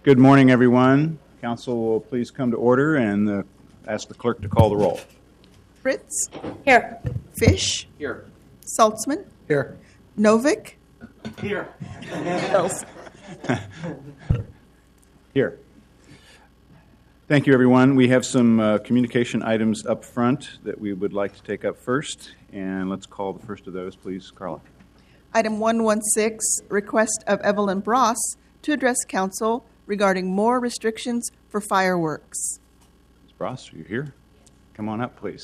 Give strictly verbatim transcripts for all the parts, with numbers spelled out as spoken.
Good morning, everyone. Council will please come to order and uh, ask the clerk to call the roll. Fritz. Here. Fish. Here. Saltzman. Here. Novick. Here. Hills. Here. Thank you, everyone. We have some uh, communication items up front that we would like to take up first, and let's call the first of those, please, Carla. Item one one six, request of Evelyn Bross to address council regarding more restrictions for fireworks. Miz Bross, are you here? Come on up, please.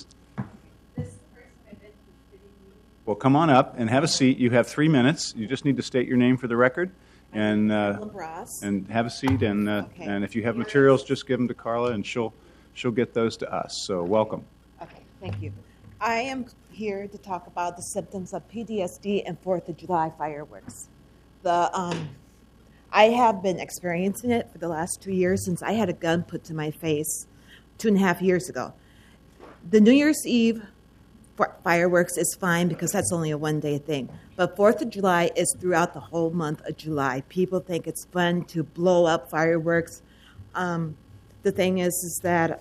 Well, come on up and have a seat. You have three minutes. You just need to state your name for the record. And uh, and have a seat, and uh, okay. and if you have materials, just give them to Carla, and she'll she'll get those to us. So welcome. Okay, thank you. I am here to talk about the symptoms of P T S D and Fourth of July fireworks. The um, I have been experiencing it for the last two years since I had a gun put to my face two and a half years ago. The New Year's Eve fireworks is fine because that's only a one-day thing. But Fourth of July is throughout the whole month of July. People think it's fun to blow up fireworks. Um, the thing is, is that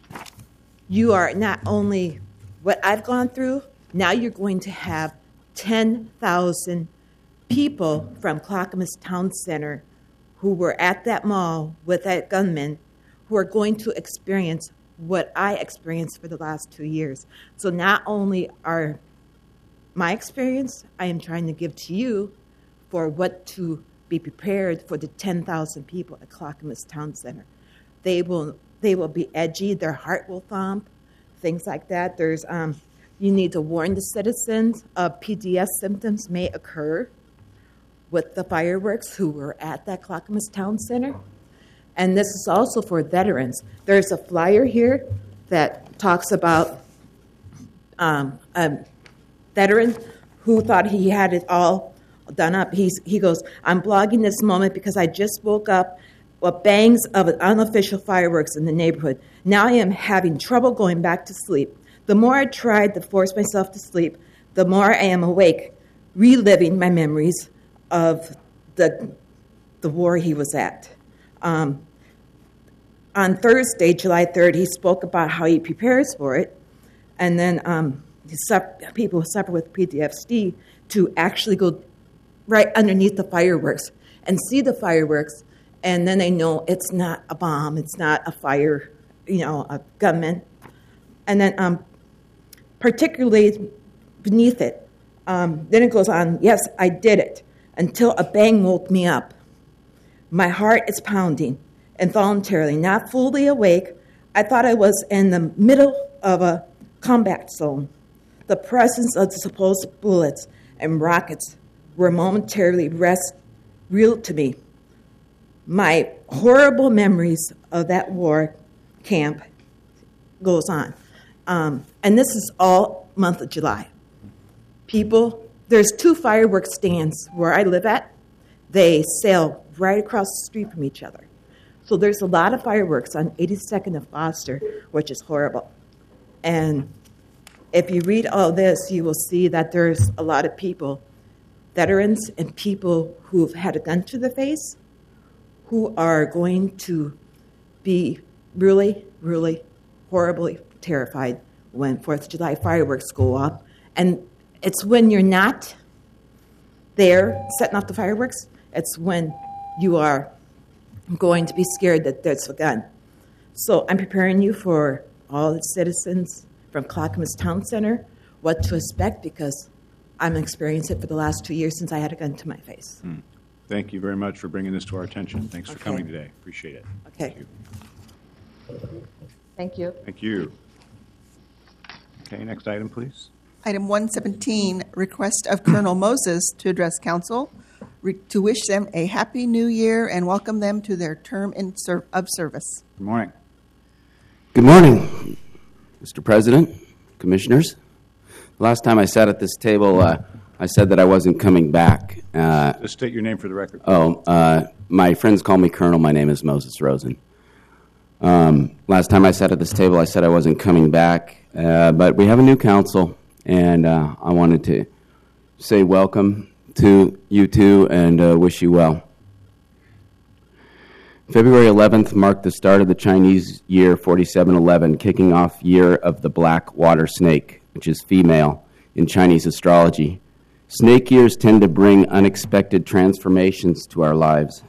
you are not only what I've gone through, now you're going to have ten thousand people from Clackamas Town Center who were at that mall with that gunman who are going to experience what I experienced for the last two years. So not only are my experience, I am trying to give to you for what to be prepared for the ten thousand people at Clackamas Town Center. They will they will be edgy, their heart will thump, things like that. There's um, you need to warn the citizens of P D S symptoms may occur with the fireworks who were at that Clackamas Town Center. And this is also for veterans. There's a flyer here that talks about um, a veteran who thought he had it all done up. He's, he goes, I'm blogging this moment because I just woke up with bangs of unofficial fireworks in the neighborhood. Now I am having trouble going back to sleep. The more I tried to force myself to sleep, the more I am awake, reliving my memories of the, the war he was at. Um, on Thursday, July third, he spoke about how he prepares for it, and then um, people who suffer with P T S D to actually go right underneath the fireworks and see the fireworks, and then they know it's not a bomb, it's not a fire, you know, a gunman. And then um, particularly beneath it, um, then it goes on, yes, I did it, until a bang woke me up. My heart is pounding, involuntarily, not fully awake. I thought I was in the middle of a combat zone. The presence of the supposed bullets and rockets were momentarily rest real to me. My horrible memories of that war camp goes on. Um, and this is all month of July. People, there's two fireworks stands where I live at. They sail right across the street from each other. So there's a lot of fireworks on eighty-second and Foster, which is horrible. And if you read all this, you will see that there's a lot of people, veterans and people who've had a gun to the face, who are going to be really, really horribly terrified when Fourth of July fireworks go off. And it's when you're not there setting off the fireworks, it's when you are going to be scared that there's a gun. So I'm preparing you for all the citizens from Clackamas Town Center what to expect, because I'm experiencing it for the last two years since I had a gun to my face. Hmm. Thank you very much for bringing this to our attention. Thanks for Okay. coming today. Appreciate it. Okay. Thank you. Thank you. Thank you. Okay, next item, please. Item one seventeen, request of Colonel Moses to address council, re- to wish them a happy new year and welcome them to their term in ser- of service. Good morning. Good morning, Mister President, Commissioners. Last time I sat at this table, uh, I said that I wasn't coming back. Uh, Just state your name for the record. oh, uh, my friends call me Colonel. My name is Moses Rosen. Um, last time I sat at this table, I said I wasn't coming back, uh, but we have a new council, and uh, I wanted to say welcome to you two and uh, wish you well. February eleventh marked the start of the Chinese year forty-seven eleven, kicking off year of the black water snake, which is female in Chinese astrology. Snake years tend to bring unexpected transformations to our lives.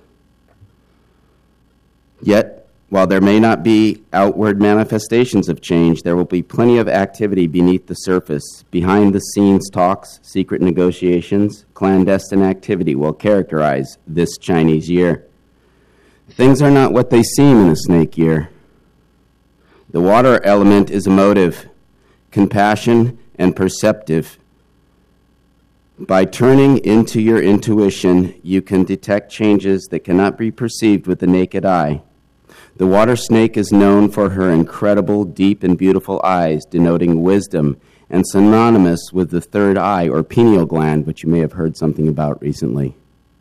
Yet, while there may not be outward manifestations of change, there will be plenty of activity beneath the surface. Behind-the-scenes talks, secret negotiations, clandestine activity will characterize this Chinese year. Things are not what they seem in the snake year. The water element is emotive, compassion, and perceptive. By turning into your intuition, you can detect changes that cannot be perceived with the naked eye. The water snake is known for her incredible, deep, and beautiful eyes, denoting wisdom, and synonymous with the third eye, or pineal gland, which you may have heard something about recently.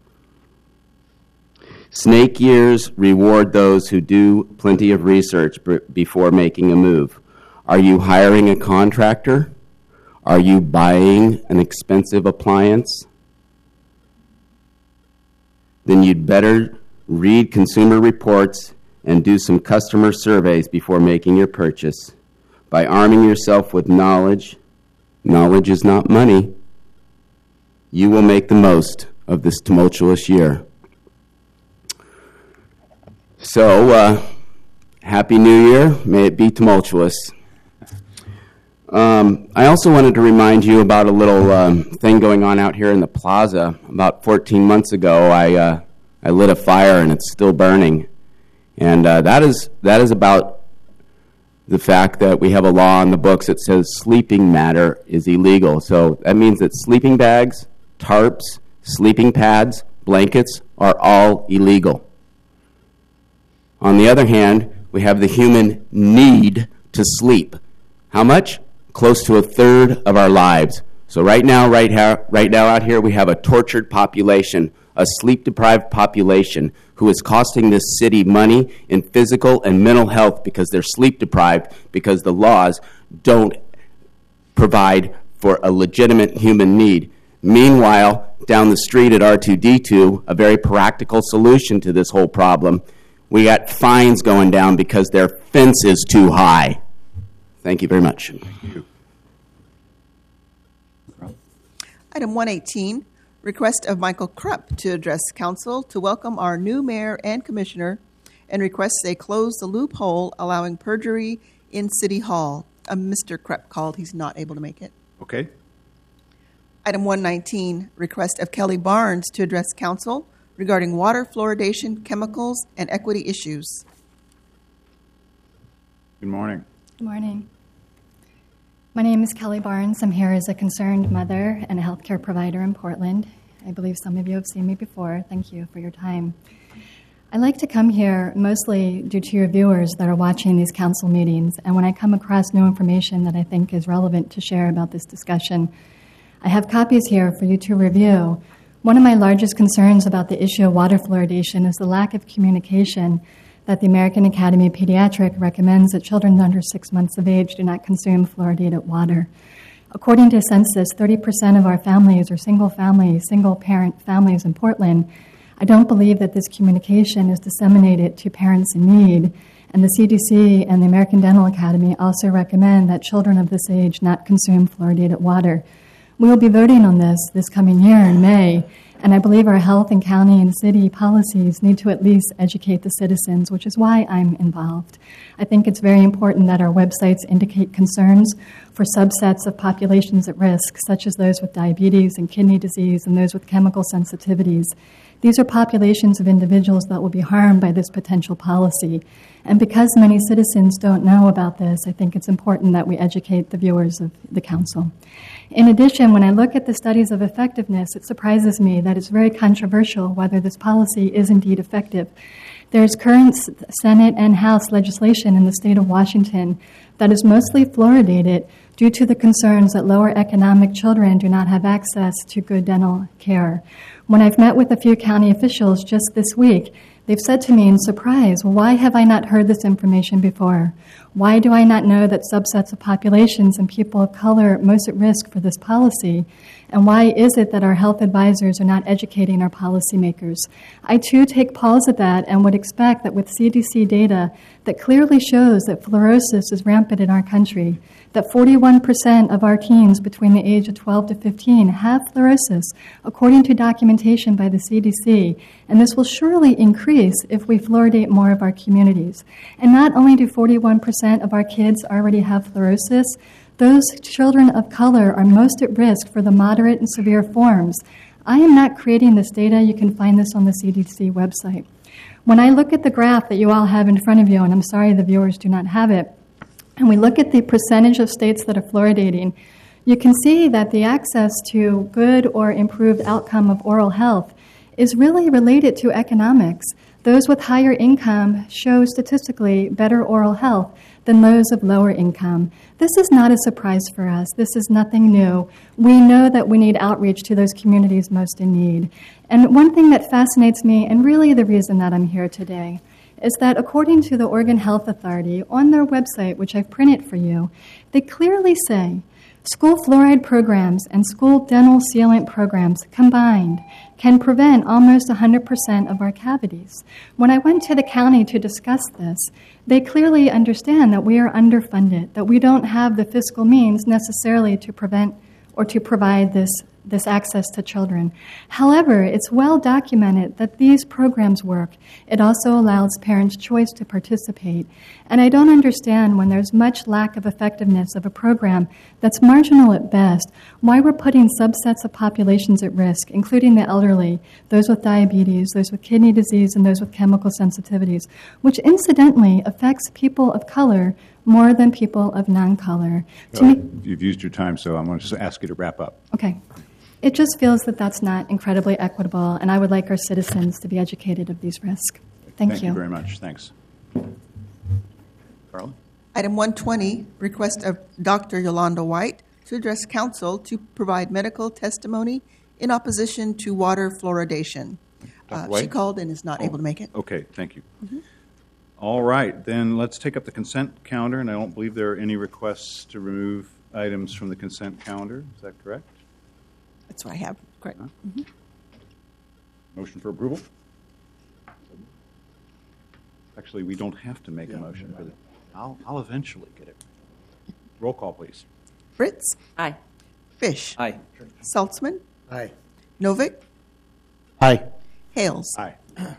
Snake years reward those who do plenty of research b- before making a move. Are you hiring a contractor? Are you buying an expensive appliance? Then you'd better read consumer reports and do some customer surveys before making your purchase. By arming yourself with knowledge, knowledge is not money, you will make the most of this tumultuous year. So, uh, Happy New Year. May it be tumultuous. Um, I also wanted to remind you about a little um, thing going on out here in the plaza. About fourteen months ago, I uh, I lit a fire and it's still burning. And uh, that is that is about the fact that we have a law on the books that says sleeping matter is illegal. So that means that sleeping bags, tarps, sleeping pads, blankets are all illegal. On the other hand, we have the human need to sleep. How much? Close to a third of our lives. So right now, right, ha- right now out here, we have a tortured population, a sleep-deprived population who is costing this city money in physical and mental health because they're sleep-deprived, because the laws don't provide for a legitimate human need. Meanwhile, down the street at R two D two, a very practical solution to this whole problem, we got fines going down because their fence is too high. Thank you very much. Thank you. Item one eighteen, request of Michael Krupp to address council to welcome our new mayor and commissioner and requests they close the loophole allowing perjury in City Hall. Uh, Mister Krupp called. He's not able to make it. Okay. Item one nineteen, request of Kelly Barnes to address council regarding water fluoridation, chemicals, and equity issues. Good morning. Good morning. My name is Kelly Barnes. I'm here as a concerned mother and a healthcare provider in Portland. I believe some of you have seen me before. Thank you for your time. I like to come here mostly due to your viewers that are watching these council meetings, and when I come across new information that I think is relevant to share about this discussion, I have copies here for you to review. One of my largest concerns about the issue of water fluoridation is the lack of communication that the American Academy of Pediatrics recommends that children under six months of age do not consume fluoridated water. According to a census, thirty percent of our families are single family, single parent families in Portland. I don't believe that this communication is disseminated to parents in need, and the C D C and the American Dental Academy also recommend that children of this age not consume fluoridated water. We will be voting on this this coming year in May, and I believe our health and county and city policies need to at least educate the citizens, which is why I'm involved. I think it's very important that our websites indicate concerns for subsets of populations at risk, such as those with diabetes and kidney disease and those with chemical sensitivities. These are populations of individuals that will be harmed by this potential policy. And because many citizens don't know about this, I think it's important that we educate the viewers of the council. In addition, when I look at the studies of effectiveness, it surprises me that it's very controversial whether this policy is indeed effective. There's current Senate and House legislation in the state of Washington that is mostly fluoridated due to the concerns that lower economic children do not have access to good dental care. When I've met with a few county officials just this week, they've said to me in surprise, well, why have I not heard this information before? Why do I not know that subsets of populations and people of color are most at risk for this policy? And why is it that our health advisors are not educating our policymakers? I too take pause at that and would expect that with C D C data that clearly shows that fluorosis is rampant in our country, that forty-one percent of our teens between the age of twelve to fifteen have fluorosis, according to documentation by the C D C, and this will surely increase if we fluoridate more of our communities. And not only do forty-one percent of our kids already have fluorosis, those children of color are most at risk for the moderate and severe forms. I am not creating this data. You can find this on the C D C website. When I look at the graph that you all have in front of you, and I'm sorry the viewers do not have it, and we look at the percentage of states that are fluoridating, you can see that the access to good or improved outcome of oral health is really related to economics. Those with higher income show statistically better oral health than those of lower income. This is not a surprise for us. This is nothing new. We know that we need outreach to those communities most in need. And one thing that fascinates me, and really the reason that I'm here today, is that according to the Oregon Health Authority, on their website, which I've printed for you, they clearly say school fluoride programs and school dental sealant programs combined can prevent almost one hundred percent of our cavities. When I went to the county to discuss this, they clearly understand that we are underfunded, that we don't have the fiscal means necessarily to prevent or to provide this this access to children. However, it's well documented that these programs work. It also allows parents choice to participate. And I don't understand when there's much lack of effectiveness of a program that's marginal at best, why we're putting subsets of populations at risk, including the elderly, those with diabetes, those with kidney disease, and those with chemical sensitivities, which incidentally affects people of color more than people of non-color. To Well, me, you've used your time, so I'm going to ask you to wrap up. okay. It just feels that that's not incredibly equitable, and I would like our citizens to be educated of these risks. Thank, Thank you very much. Thanks. Carla? Item one twenty, request of Doctor Yolanda White to address council to provide medical testimony in opposition to water fluoridation. Uh, She White? called and is not able to make it. Okay, thank you. All right, then let's take up the consent calendar, and I don't believe there are any requests to remove items from the consent calendar. Is that correct? That's what I have, correct. Motion for approval? Actually, we don't have to make a motion for the, I'll, I'll eventually get it. Roll call, please. Fritz? Aye. Fish? Aye. Saltzman? Aye. Novick? Aye. Hales? Aye.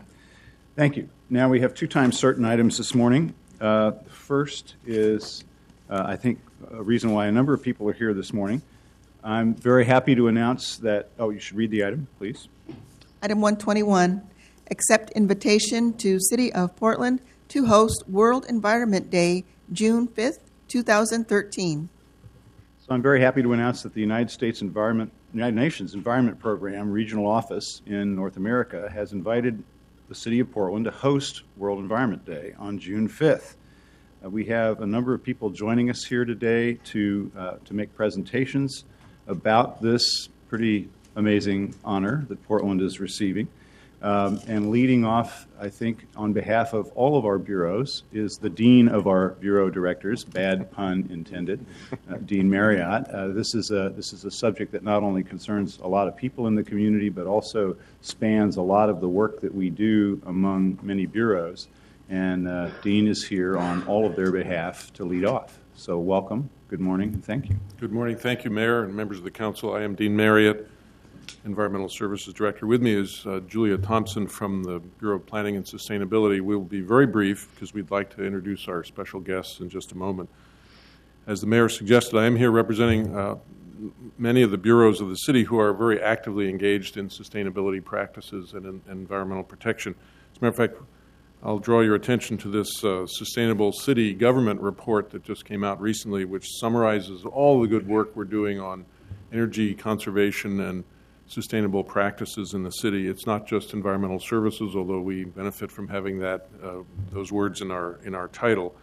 Thank you. Now we have two times certain items this morning. Uh, the first is, uh, I think, a reason why a number of people are here this morning. I'm very happy to announce that, oh, you should read the item, please. Item one twenty-one, accept invitation to City of Portland to host World Environment Day, June fifth, two thousand thirteen. So I'm very happy to announce that the United States Environment, United Nations Environment Program Regional Office in North America has invited the City of Portland to host World Environment Day on June fifth. Uh, we have a number of people joining us here today to uh, to make presentations about this pretty amazing honor that Portland is receiving. Um, and leading off, I think, on behalf of all of our bureaus, is the Dean of our Bureau Directors, bad pun intended, uh, Dean Marriott. Uh, this is a this is a subject that not only concerns a lot of people in the community, but also spans a lot of the work that we do among many bureaus. And uh, Dean is here on all of their behalf to lead off. So welcome, good morning, and thank you. Good morning. Thank you, Mayor and members of the Council. I am Dean Marriott, Environmental Services Director. With me is uh, Julia Thompson from the Bureau of Planning and Sustainability. We will be very brief because we'd like to introduce our special guests in just a moment. As the Mayor suggested, I am here representing uh, many of the bureaus of the city who are very actively engaged in sustainability practices and in, environmental protection. As a matter of fact, I'll draw your attention to this uh, Sustainable City Government report that just came out recently, which summarizes all the good work we're doing on energy conservation and sustainable practices in the city. It's not just environmental services, although we benefit from having that uh, those words in our in our title.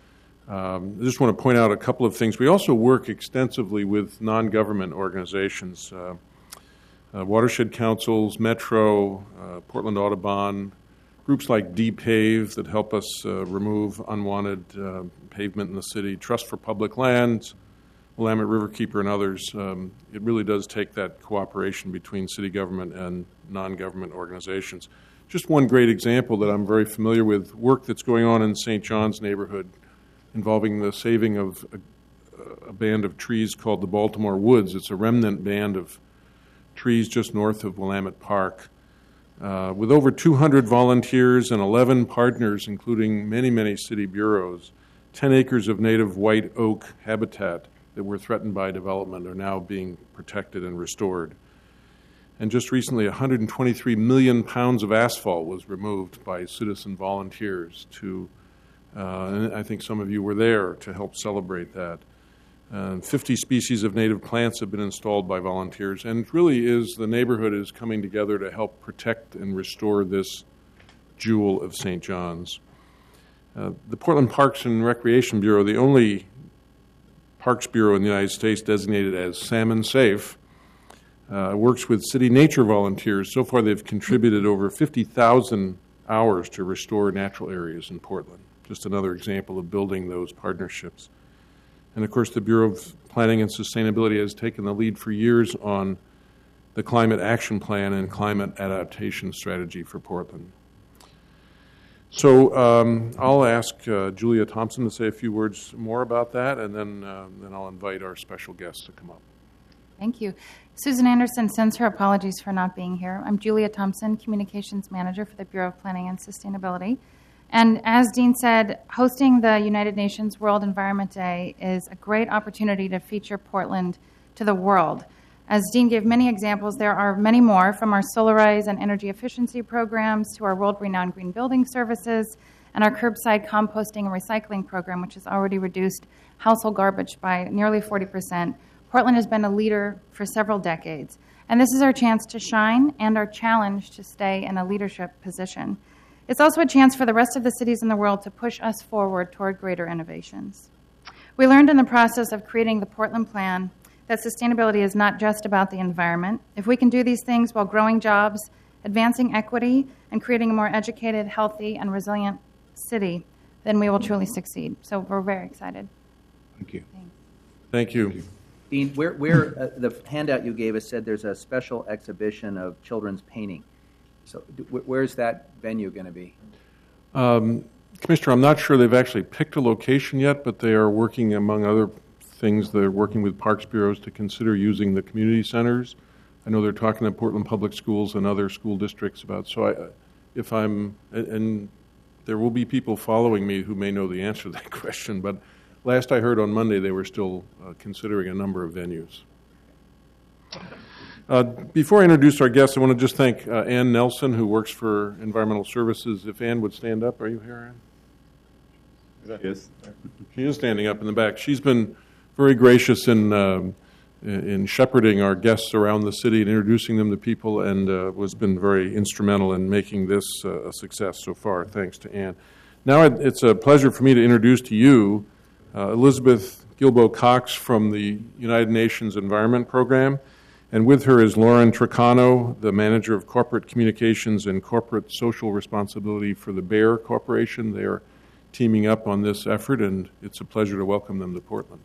Um, I just want to point out a couple of things. We also work extensively with non-government organizations, uh, uh, watershed councils, Metro, uh, Portland Audubon, groups like D-Pave that help us uh, remove unwanted uh, pavement in the city, Trust for Public Lands, Willamette Riverkeeper, and others. Um, it really does take that cooperation between city government and non-government organizations. Just one great example that I'm very familiar with, work that's going on in Saint John's neighborhood involving the saving of a, a band of trees called the Baltimore Woods. It's a remnant band of trees just north of Willamette Park. Uh, with over two hundred volunteers and eleven partners, including many, many city bureaus, ten acres of native white oak habitat that were threatened by development are now being protected and restored. And just recently, one hundred twenty-three million pounds of asphalt was removed by citizen volunteers to, uh, and I think some of you were there to help celebrate that. Uh, fifty species of native plants have been installed by volunteers, and it really is, the neighborhood is coming together to help protect and restore this jewel of Saint John's. Uh, the Portland Parks and Recreation Bureau, the only parks bureau in the United States designated as salmon safe, uh, works with city nature volunteers. So far they've contributed over fifty thousand hours to restore natural areas in Portland. Just another example of building those partnerships. And of course, the Bureau of Planning and Sustainability has taken the lead for years on the Climate Action Plan and Climate Adaptation Strategy for Portland. So um, I'll ask uh, Julia Thompson to say a few words more about that, and then, uh, then I'll invite our special guests to come up. Thank you. Susan Anderson sends her apologies for not being here. I'm Julia Thompson, Communications Manager for the Bureau of Planning and Sustainability. And as Dean said, hosting the United Nations World Environment Day is a great opportunity to feature Portland to the world. As Dean gave many examples, there are many more, from our Solarize and energy efficiency programs to our world-renowned green building services and our curbside composting and recycling program, which has already reduced household garbage by nearly forty percent. Portland has been a leader for several decades, and this is our chance to shine and our challenge to stay in a leadership position. It's also a chance for the rest of the cities in the world to push us forward toward greater innovations. We learned in the process of creating the Portland Plan that sustainability is not just about the environment. If we can do these things while growing jobs, advancing equity, and creating a more educated, healthy, and resilient city, then we will truly succeed. So we're very excited. Thank you. Thanks. Thank you. Dean, where, where uh, the handout you gave us said there's a special exhibition of children's painting. So wh- where's that venue going to be? Um, Commissioner, I'm not sure they've actually picked a location yet, but they are working, among other things, they're working with parks bureaus to consider using the community centers. I know they're talking to Portland Public Schools and other school districts about, so I, if I'm, and, and there will be people following me who may know the answer to that question, but last I heard on Monday, they were still uh, considering a number of venues. Uh, before I introduce our guests, I want to just thank uh, Ann Nelson, who works for Environmental Services. If Ann would stand up. Are you here, Ann? Yes. She is standing up in the back. She's been very gracious in um, in shepherding our guests around the city and introducing them to people, and uh, has been very instrumental in making this uh, a success so far. Thanks to Ann. Now it's a pleasure for me to introduce to you uh, Elizabeth Gilbo Cox from the United Nations Environment Program. And with her is Lauren Tricano, the Manager of Corporate Communications and Corporate Social Responsibility for the Bayer Corporation. They are teaming up on this effort, and it's a pleasure to welcome them to Portland.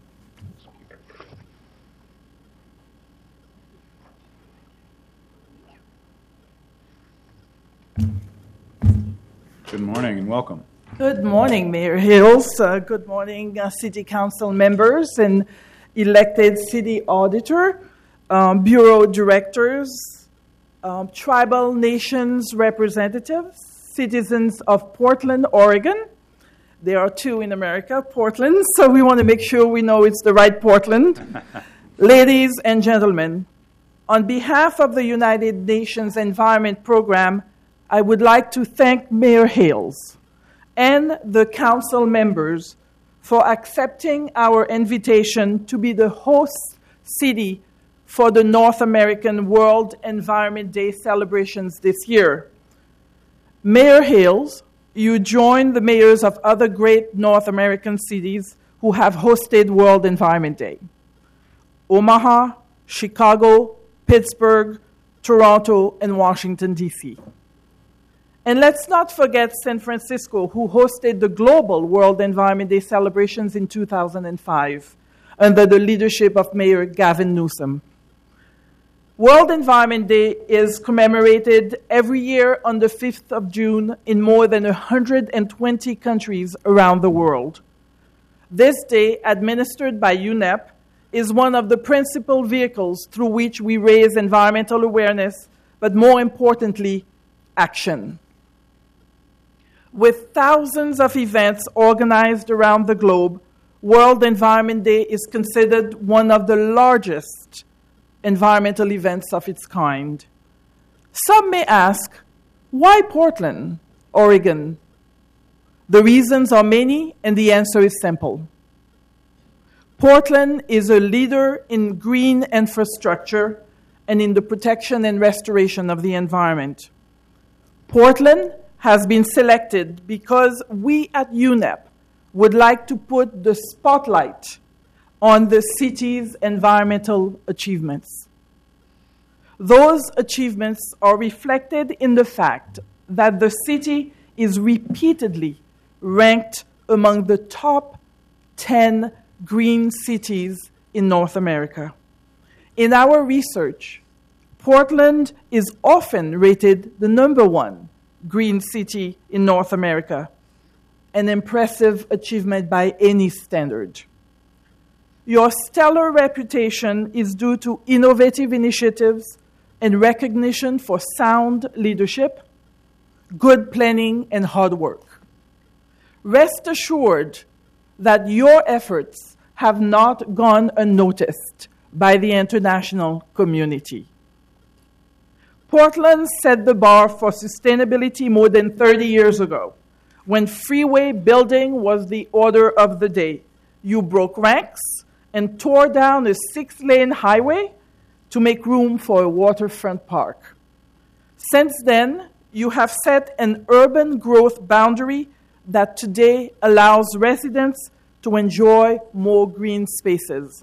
Good morning and welcome. Good morning, Mayor Hills. Uh, good morning, uh, City Council members and elected City Auditor. Um, bureau directors, um, tribal nations representatives, citizens of Portland, Oregon. There are two in America, Portland, so we want to make sure we know it's the right Portland. Ladies and gentlemen, on behalf of the United Nations Environment Program, I would like to thank Mayor Hales and the council members for accepting our invitation to be the host city for the North American World Environment Day celebrations this year. Mayor Hales, you join the mayors of other great North American cities who have hosted World Environment Day: Omaha, Chicago, Pittsburgh, Toronto, and Washington, D C. And let's not forget San Francisco, who hosted the Global World Environment Day celebrations in two thousand five under the leadership of Mayor Gavin Newsom. World Environment Day is commemorated every year on the fifth of June in more than one hundred twenty countries around the world. This day, administered by U N E P, is one of the principal vehicles through which we raise environmental awareness, but more importantly, action. With thousands of events organized around the globe, World Environment Day is considered one of the largest environmental events of its kind. Some may ask, why Portland, Oregon? The reasons are many, and the answer is simple. Portland is a leader in green infrastructure and in the protection and restoration of the environment. Portland has been selected because we at U N E P would like to put the spotlight on the city's environmental achievements. Those achievements are reflected in the fact that the city is repeatedly ranked among the top ten green cities in North America. In our research, Portland is often rated the number one green city in North America, an impressive achievement by any standard. Your stellar reputation is due to innovative initiatives and recognition for sound leadership, good planning, and hard work. Rest assured that your efforts have not gone unnoticed by the international community. Portland set the bar for sustainability more than thirty years ago, when freeway building was the order of the day. You broke ranks and tore down a six-lane highway to make room for a waterfront park. Since then, you have set an urban growth boundary that today allows residents to enjoy more green spaces.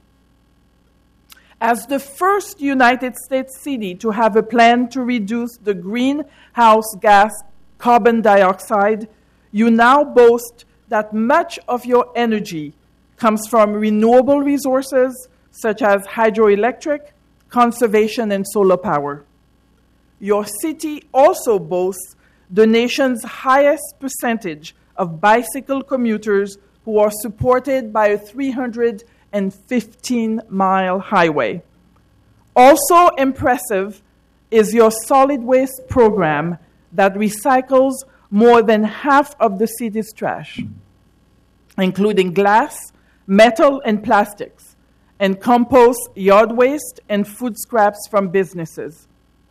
As the first United States city to have a plan to reduce the greenhouse gas carbon dioxide, you now boast that much of your energy comes from renewable resources such as hydroelectric, conservation, and solar power. Your city also boasts the nation's highest percentage of bicycle commuters who are supported by a three hundred fifteen mile highway. Also impressive is your solid waste program that recycles more than half of the city's trash, including glass, metal, and plastics, and composts yard waste and food scraps from businesses.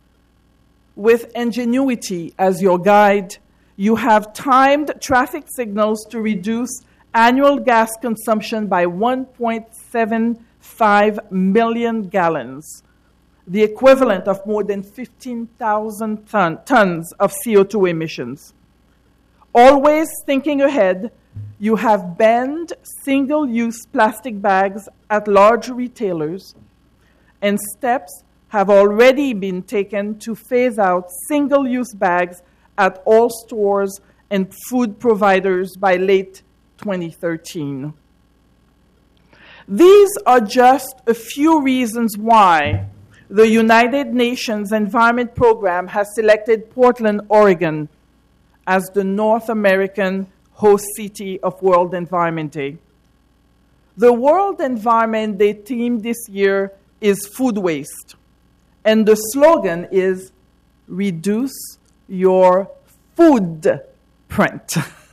With ingenuity as your guide, you have timed traffic signals to reduce annual gas consumption by one point seven five million gallons, the equivalent of more than fifteen thousand ton, tons of C O two emissions. Always thinking ahead, you have banned single-use plastic bags at large retailers, and steps have already been taken to phase out single-use bags at all stores and food providers by late twenty thirteen. These are just a few reasons why the United Nations Environment Program has selected Portland, Oregon as the North American host city of World Environment Day. The World Environment Day theme this year is food waste, and the slogan is reduce your footprint.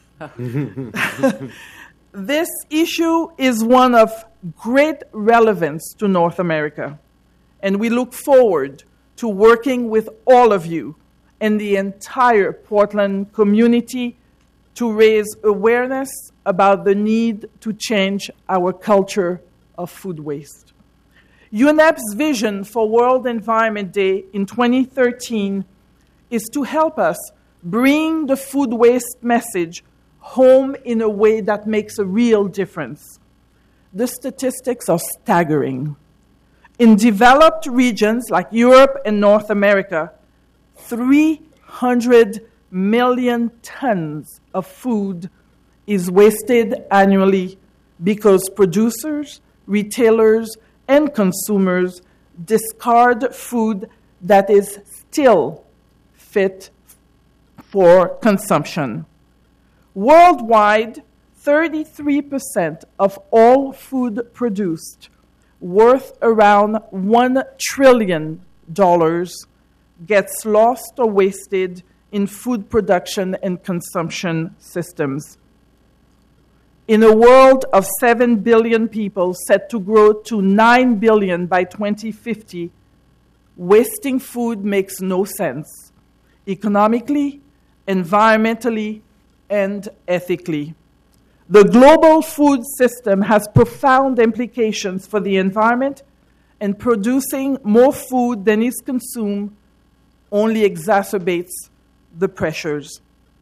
This issue is one of great relevance to North America, and we look forward to working with all of you and the entire Portland community to raise awareness about the need to change our culture of food waste. U N E P's vision for World Environment Day in twenty thirteen is to help us bring the food waste message home in a way that makes a real difference. The statistics are staggering. In developed regions like Europe and North America, three hundred million tons of food is wasted annually because producers, retailers, and consumers discard food that is still fit for consumption. Worldwide, thirty-three percent of all food produced, worth around one trillion dollars, gets lost or wasted in food production and consumption systems. In a world of seven billion people set to grow to nine billion by twenty fifty, wasting food makes no sense, economically, environmentally, and ethically. The global food system has profound implications for the environment, and producing more food than is consumed only exacerbates the pressures.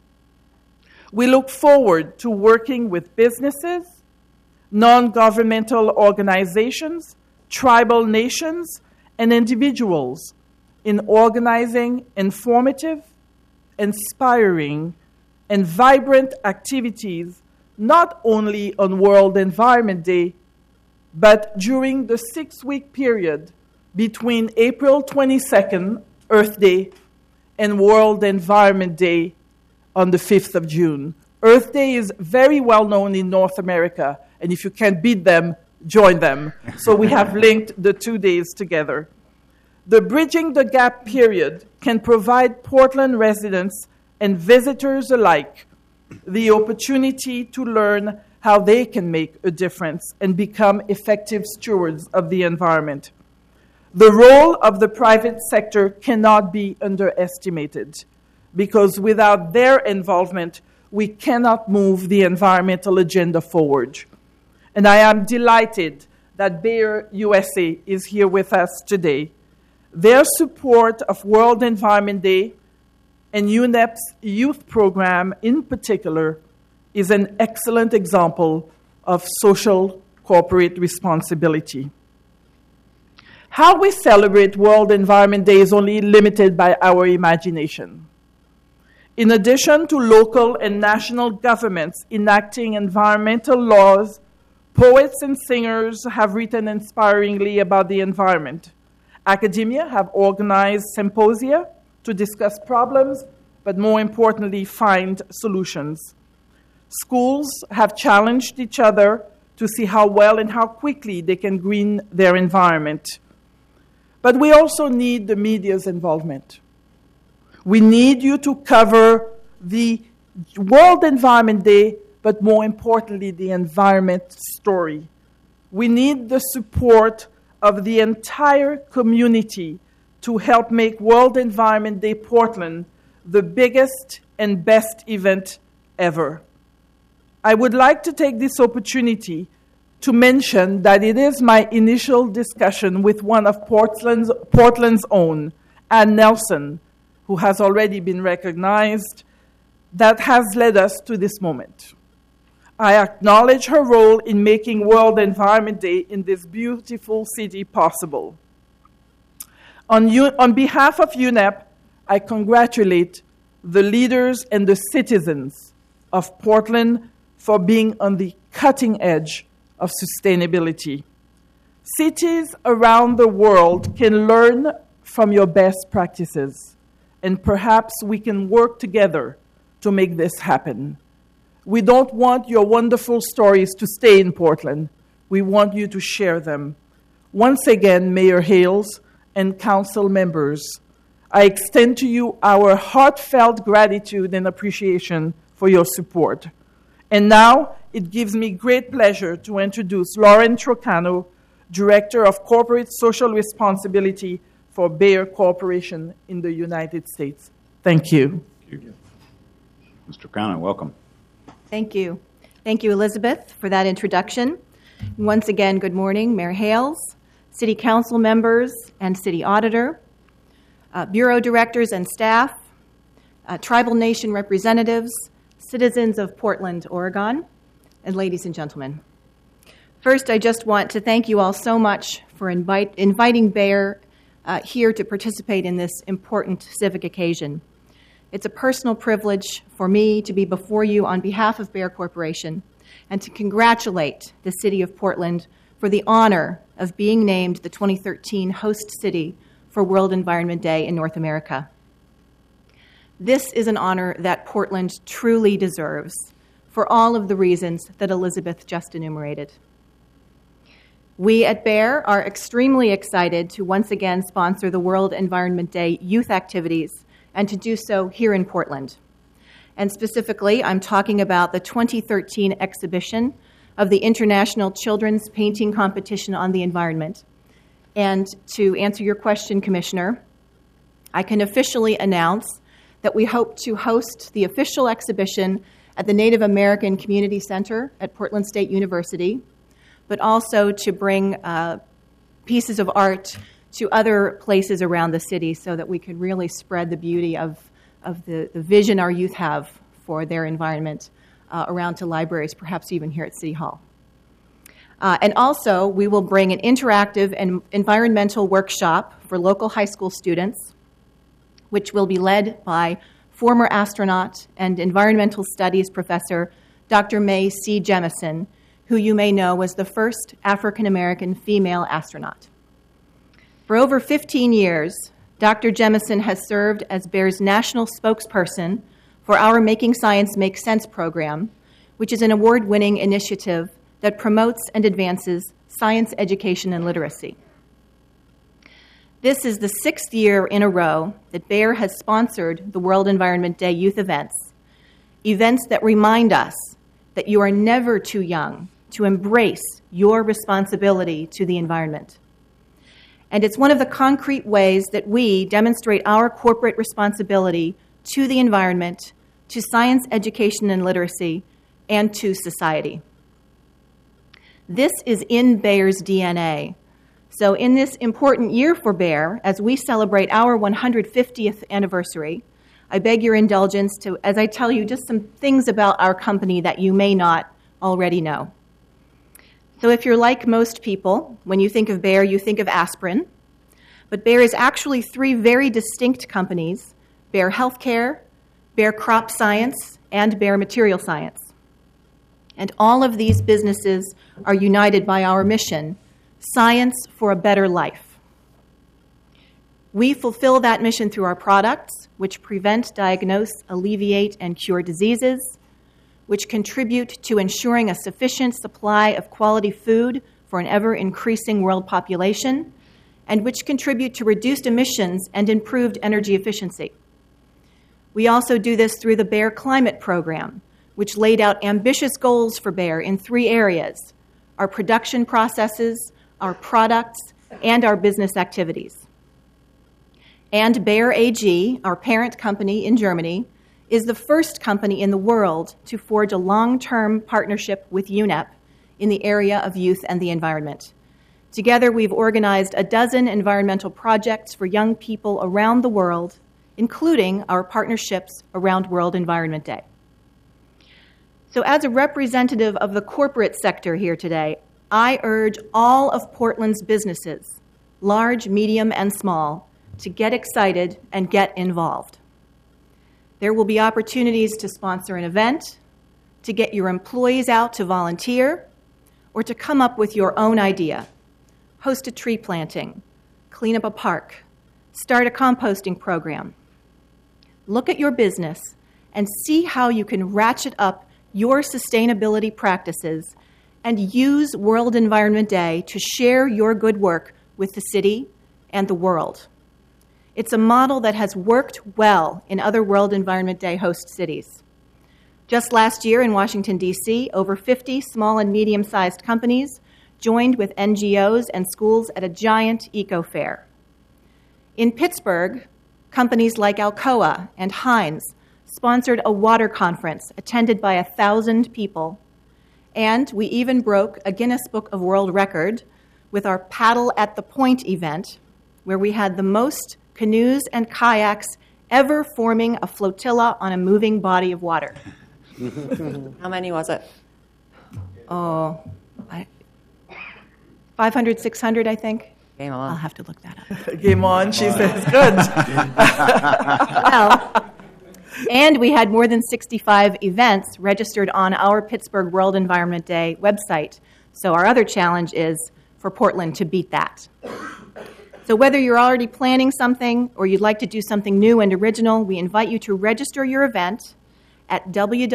We look forward to working with businesses, non-governmental organizations, tribal nations, and individuals in organizing informative, inspiring, and vibrant activities not only on World Environment Day, but during the six-week period between April twenty-second, Earth Day, and World Environment Day on the fifth of June. Earth Day is very well known in North America, and if you can't beat them, join them. So we have linked the two days together. The Bridging the Gap period can provide Portland residents and visitors alike the opportunity to learn how they can make a difference and become effective stewards of the environment. The role of the private sector cannot be underestimated, because without their involvement, we cannot move the environmental agenda forward. And I am delighted that Bayer U S A is here with us today. Their support of World Environment Day and U N E P's youth program in particular is an excellent example of social corporate responsibility. How we celebrate World Environment Day is only limited by our imagination. In addition to local and national governments enacting environmental laws, poets and singers have written inspiringly about the environment. Academia have organized symposia to discuss problems, but more importantly, find solutions. Schools have challenged each other to see how well and how quickly they can green their environment. But we also need the media's involvement. We need you to cover the World Environment Day, but more importantly, the environment story. We need the support of the entire community to help make World Environment Day Portland the biggest and best event ever. I would like to take this opportunity to mention that it is my initial discussion with one of Portland's, Portland's own, Ann Nelson, who has already been recognized, that has led us to this moment. I acknowledge her role in making World Environment Day in this beautiful city possible. On, U- on behalf of U N E P, I congratulate the leaders and the citizens of Portland for being on the cutting edge of sustainability. Cities around the world can learn from your best practices, and perhaps we can work together to make this happen. We don't want your wonderful stories to stay in Portland. We want you to share them. Once again, Mayor Hales and council members, I extend to you our heartfelt gratitude and appreciation for your support. And now, it gives me great pleasure to introduce Lauren Trocano, Director of Corporate Social Responsibility for Bayer Corporation in the United States. Thank you. Thank you. Mister Trocano, welcome. Thank you. Thank you, Elizabeth, for that introduction. Once again, good morning, Mayor Hales, City Council members and City Auditor, uh, Bureau Directors and staff, uh, Tribal Nation representatives, citizens of Portland, Oregon, and ladies and gentlemen. First, I just want to thank you all so much for invite, inviting Bayer uh, here to participate in this important civic occasion. It's a personal privilege for me to be before you on behalf of Bayer Corporation and to congratulate the City of Portland for the honor of being named the twenty thirteen host city for World Environment Day in North America. This is an honor that Portland truly deserves for all of the reasons that Elizabeth just enumerated. We at Bayer are extremely excited to once again sponsor the World Environment Day youth activities and to do so here in Portland. And specifically, I'm talking about the twenty thirteen exhibition of the International Children's Painting Competition on the Environment. And to answer your question, Commissioner, I can officially announce that we hope to host the official exhibition at the Native American Community Center at Portland State University, but also to bring uh, pieces of art to other places around the city so that we could really spread the beauty of, of the, the vision our youth have for their environment uh, around to libraries, perhaps even here at City Hall. Uh, and also, we will bring an interactive and environmental workshop for local high school students, which will be led by former astronaut and environmental studies professor Doctor Mae C. Jemison, who you may know was the first African-American female astronaut. For over fifteen years, Doctor Jemison has served as Bayer's national spokesperson for our Making Science Make Sense program, which is an award-winning initiative that promotes and advances science education and literacy. This is the sixth year in a row that Bayer has sponsored the World Environment Day youth events, events that remind us that you are never too young to embrace your responsibility to the environment. And it's one of the concrete ways that we demonstrate our corporate responsibility to the environment, to science education and literacy, and to society. This is in Bayer's D N A. So in this important year for Bayer, as we celebrate our one hundred fiftieth anniversary, I beg your indulgence to, as I tell you, just some things about our company that you may not already know. So if you're like most people, when you think of Bayer, you think of aspirin. But Bayer is actually three very distinct companies: Bayer Healthcare, Bayer Crop Science, and Bayer Material Science. And all of these businesses are united by our mission: science for a better life. We fulfill that mission through our products, which prevent, diagnose, alleviate, and cure diseases, which contribute to ensuring a sufficient supply of quality food for an ever-increasing world population, and which contribute to reduced emissions and improved energy efficiency. We also do this through the Bayer Climate Program, which laid out ambitious goals for Bayer in three areas: our production processes, our products, and our business activities. And Bayer A G, our parent company in Germany, is the first company in the world to forge a long-term partnership with U N E P in the area of youth and the environment. Together, we've organized a dozen environmental projects for young people around the world, including our partnerships around World Environment Day. So as a representative of the corporate sector here today, I urge all of Portland's businesses, large, medium, and small, to get excited and get involved. There will be opportunities to sponsor an event, to get your employees out to volunteer, or to come up with your own idea. Host a tree planting, clean up a park, start a composting program. Look at your business and see how you can ratchet up your sustainability practices and use World Environment Day to share your good work with the city and the world. It's a model that has worked well in other World Environment Day host cities. Just last year in Washington, D C, over fifty small and medium-sized companies joined with N G Os and schools at a giant eco-fair. In Pittsburgh, companies like Alcoa and Heinz sponsored a water conference attended by a thousand people. And we even broke a Guinness Book of World Record with our Paddle at the Point event, where we had the most canoes and kayaks ever forming a flotilla on a moving body of water. How many was it? Oh, I, five hundred, six hundred, I think. Game on. I'll have to look that up. Game on, she says. Good. Well, And we had more than sixty-five events registered on our Pittsburgh World Environment Day website. So our other challenge is for Portland to beat that. So whether you're already planning something or you'd like to do something new and original, we invite you to register your event at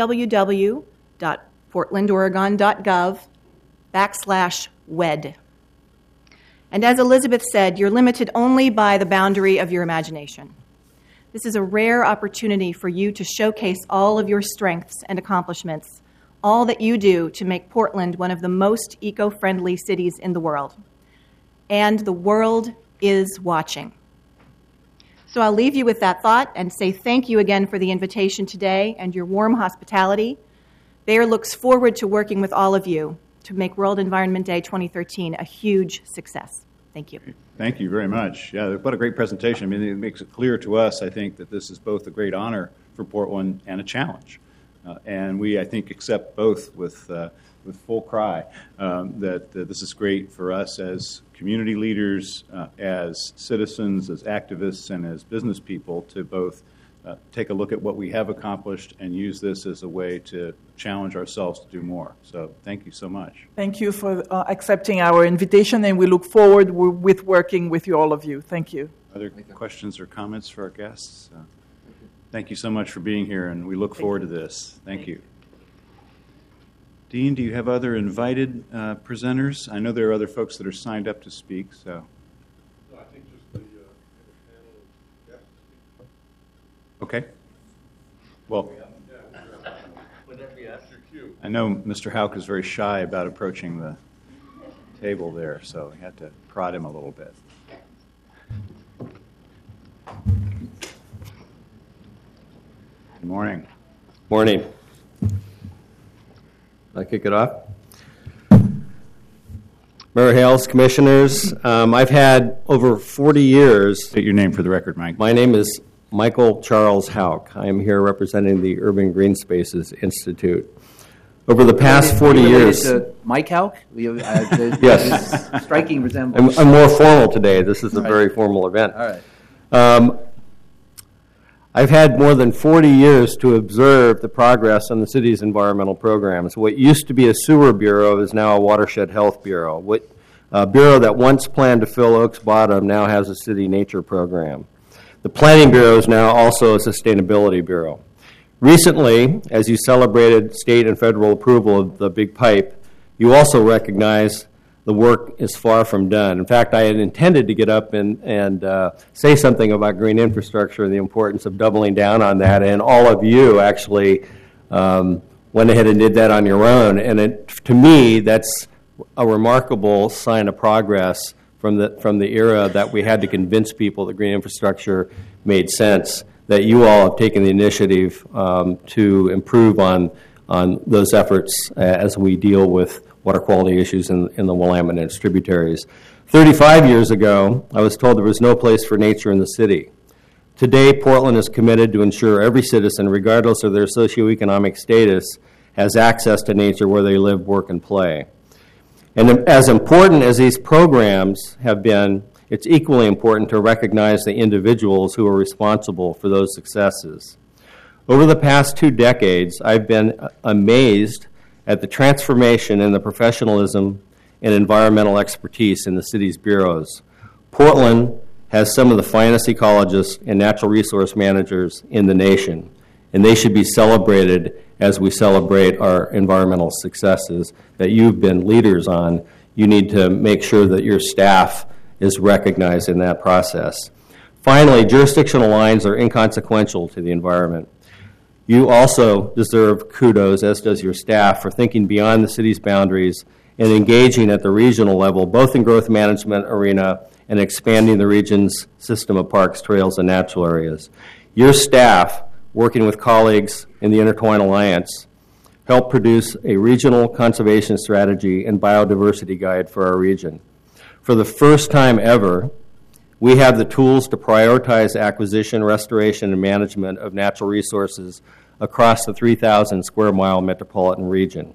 www.portlandoregon.gov backslash wed. And as Elizabeth said, you're limited only by the boundary of your imagination. This is a rare opportunity for you to showcase all of your strengths and accomplishments, all that you do to make Portland one of the most eco-friendly cities in the world. And the world is watching. So I'll leave you with that thought and say thank you again for the invitation today and your warm hospitality. Bayer looks forward to working with all of you to make World Environment Day twenty thirteen a huge success. Thank you. Thank you very much. Yeah, what a great presentation. I mean, it makes it clear to us, I think, that this is both a great honor for Portland and a challenge. Uh, and we, I think, accept both with uh, with full cry um, that uh, this is great for us as community leaders, uh, as citizens, as activists, and as business people to both uh, take a look at what we have accomplished and use this as a way to challenge ourselves to do more. So thank you so much. Thank you for uh, accepting our invitation, and we look forward w- with working with you, all of you. Thank you. Other questions or comments for our guests? Uh, thank you so much for being here, and we look forward to this. Thank you. Dean, do you have other invited uh, presenters? I know there are other folks that are signed up to speak, so. No, I think just the uh, panel of guests. Okay. Well, Whenever you ask your cue. I know Mister Houck is very shy about approaching the table there, so we had to prod him a little bit. Good morning. Morning. I kick it off. Mayor Hales, commissioners, um, I've had over forty years. State your name for the record, Mike. My name is Michael Charles Houck. I am here representing the Urban Green Spaces Institute. Over the past forty years. To Mike Houck? We, uh, there's, Yes. there's striking resemblance. I'm, I'm more formal today. This is a Right. very formal event. All right. Um, I've had more than forty years to observe the progress on the city's environmental programs. What used to be a sewer bureau is now a watershed health bureau. What a bureau that once planned to fill Oaks Bottom now has a city nature program. The planning bureau is now also a sustainability bureau. Recently, as you celebrated state and federal approval of the Big Pipe, you also recognize the work is far from done. In fact, I had intended to get up and, and uh, say something about green infrastructure and the importance of doubling down on that, and all of you actually um, went ahead and did that on your own. And it, to me, that's a remarkable sign of progress from the, from the era that we had to convince people that green infrastructure made sense, that you all have taken the initiative um, to improve on, on those efforts uh, as we deal with water quality issues in, in the Willamette and its tributaries. thirty-five years ago, I was told there was no place for nature in the city. Today, Portland is committed to ensure every citizen, regardless of their socioeconomic status, has access to nature where they live, work, and play. And as important as these programs have been, it's equally important to recognize the individuals who are responsible for those successes. Over the past two decades, I've been amazed at the transformation in the professionalism and environmental expertise in the city's bureaus. Portland has some of the finest ecologists and natural resource managers in the nation, and they should be celebrated as we celebrate our environmental successes that you've been leaders on. You need to make sure that your staff is recognized in that process. Finally, jurisdictional lines are inconsequential to the environment. You also deserve kudos, as does your staff, for thinking beyond the city's boundaries and engaging at the regional level, both in growth management arena and expanding the region's system of parks, trails, and natural areas. Your staff, working with colleagues in the Intertwine Alliance, helped produce a regional conservation strategy and biodiversity guide for our region. For the first time ever, we have the tools to prioritize acquisition, restoration, and management of natural resources across the three thousand square mile metropolitan region.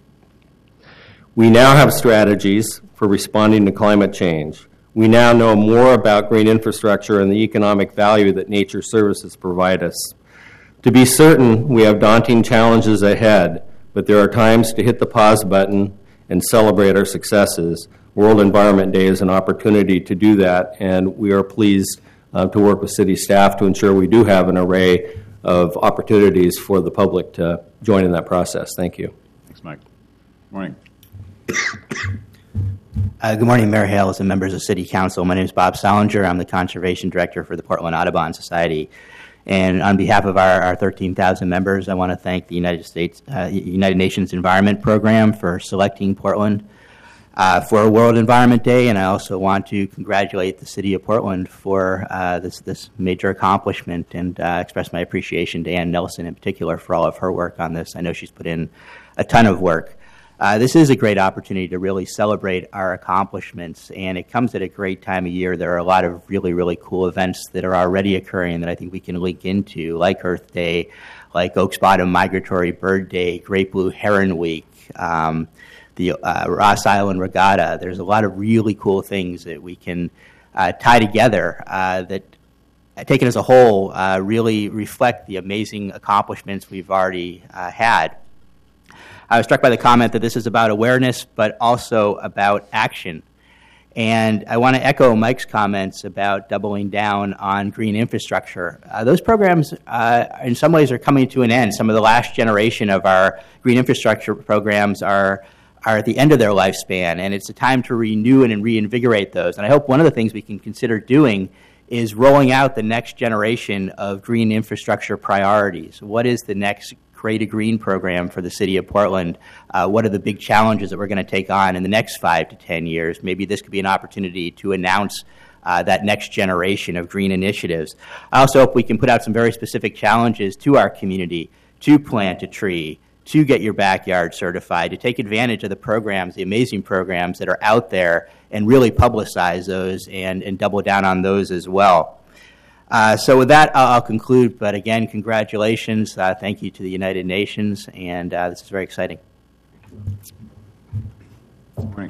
We now have strategies for responding to climate change. We now know more about green infrastructure and the economic value that nature services provide us. To be certain, we have daunting challenges ahead, but there are times to hit the pause button and celebrate our successes. World Environment Day is an opportunity to do that, and we are pleased uh, to work with city staff to ensure we do have an array of opportunities for the public to join in that process. Thank you. Thanks, Mike. Morning. Uh, good morning, Mayor Hales and members of City Council. My name is Bob Solinger. I'm the Conservation Director for the Portland Audubon Society. And on behalf of our, our thirteen thousand members, I want to thank the United States, uh, United Nations Environment Program for selecting Portland uh, for World Environment Day. And I also want to congratulate the City of Portland for uh, this, this major accomplishment and uh, express my appreciation to Ann Nelson in particular for all of her work on this. I know she's put in a ton of work. Uh, this is a great opportunity to really celebrate our accomplishments, and it comes at a great time of year. There are a lot of really, really cool events that are already occurring that I think we can link into, like Earth Day, like Oaks Bottom Migratory Bird Day, Great Blue Heron Week, um, the uh, Ross Island Regatta. There's a lot of really cool things that we can uh, tie together uh, that, taken as a whole, uh, really reflect the amazing accomplishments we've already uh, had. I was struck by the comment that this is about awareness, but also about action. And I want to echo Mike's comments about doubling down on green infrastructure. Uh, those programs, uh, in some ways, are coming to an end. Some of the last generation of our green infrastructure programs are, are at the end of their lifespan, and it's a time to renew and reinvigorate those. And I hope one of the things we can consider doing is rolling out the next generation of green infrastructure priorities. What is the next Create a Green program for the City of Portland? Uh, what are the big challenges that we're going to take on in the next five to ten years? Maybe this could be an opportunity to announce uh, that next generation of green initiatives. I also hope we can put out some very specific challenges to our community to plant a tree, to get your backyard certified, to take advantage of the programs, the amazing programs that are out there, and really publicize those and, and double down on those as well. Uh, so with that, I'll, I'll conclude. But again, congratulations. Uh, thank you to the United Nations, and uh, this is very exciting. Morning.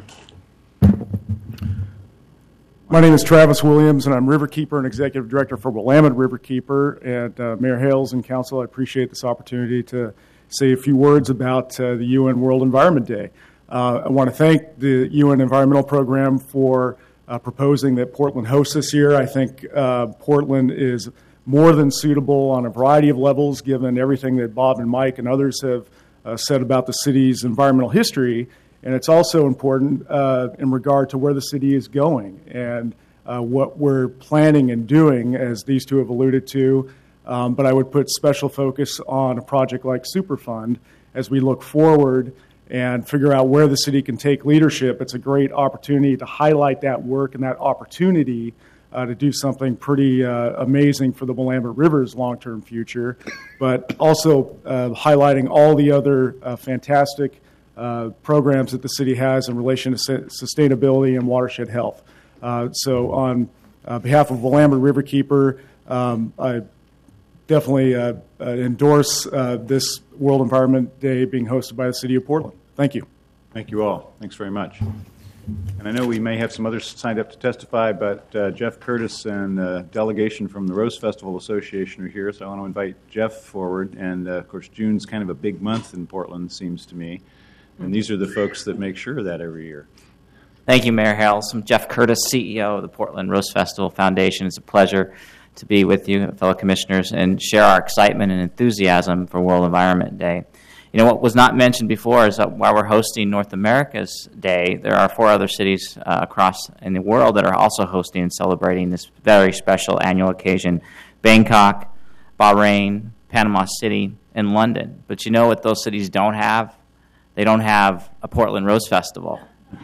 My name is Travis Williams, and I'm Riverkeeper and Executive Director for Willamette Riverkeeper. And uh, Mayor Hales and Council, I appreciate this opportunity to say a few words about uh, the U N World Environment Day. Uh, I want to thank the U N Environmental Program for Uh, proposing that Portland hosts this year. I think uh, Portland is more than suitable on a variety of levels, given everything that Bob and Mike and others have uh, said about the city's environmental history. And it's also important uh, in regard to where the city is going and uh, what we're planning and doing, as these two have alluded to. Um, but I would put special focus on a project like Superfund as we look forward and figure out where the city can take leadership. It's a great opportunity to highlight that work and that opportunity uh, to do something pretty uh, amazing for the Willamette River's long-term future, but also uh, highlighting all the other uh, fantastic uh, programs that the city has in relation to su- sustainability and watershed health. Uh, so on uh, behalf of Willamette Riverkeeper, um, I definitely uh, uh, endorse uh, this World Environment Day being hosted by the City of Portland. Thank you. Thank you all. Thanks very much. And I know we may have some others signed up to testify, but uh, Jeff Curtis and a delegation from the Rose Festival Association are here, so I want to invite Jeff forward. And, uh, of course, June's kind of a big month in Portland, seems to me. And these are the folks that make sure of that every year. Thank you, Mayor Hales. I'm Jeff Curtis, C E O of the Portland Rose Festival Foundation. It's a pleasure to be with you, fellow commissioners, and share our excitement and enthusiasm for World Environment Day. You know, what was not mentioned before is that while we're hosting North America's Day, there are four other cities uh, across in the world that are also hosting and celebrating this very special annual occasion: Bangkok, Bahrain, Panama City, and London. But you know what those cities don't have? They don't have a Portland Rose Festival.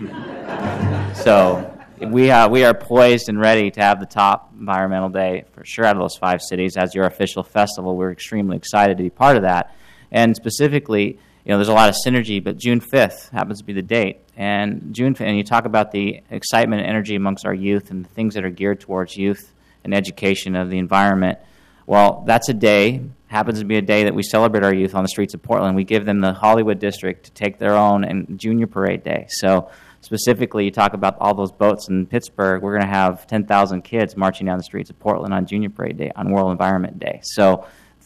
So we, uh, we are poised and ready to have the top environmental day for sure out of those five cities. As your official festival, we're extremely excited to be part of that. And specifically, you know, there's a lot of synergy, but June fifth happens to be the date. And June, and you talk about the excitement and energy amongst our youth and the things that are geared towards youth and education of the environment. Well, that's a day, happens to be a day that we celebrate our youth on the streets of Portland. We give them the Hollywood District to take their own and Junior Parade Day. So specifically, you talk about all those boats in Pittsburgh. We're going to have ten thousand kids marching down the streets of Portland on Junior Parade Day, on World Environment Day. So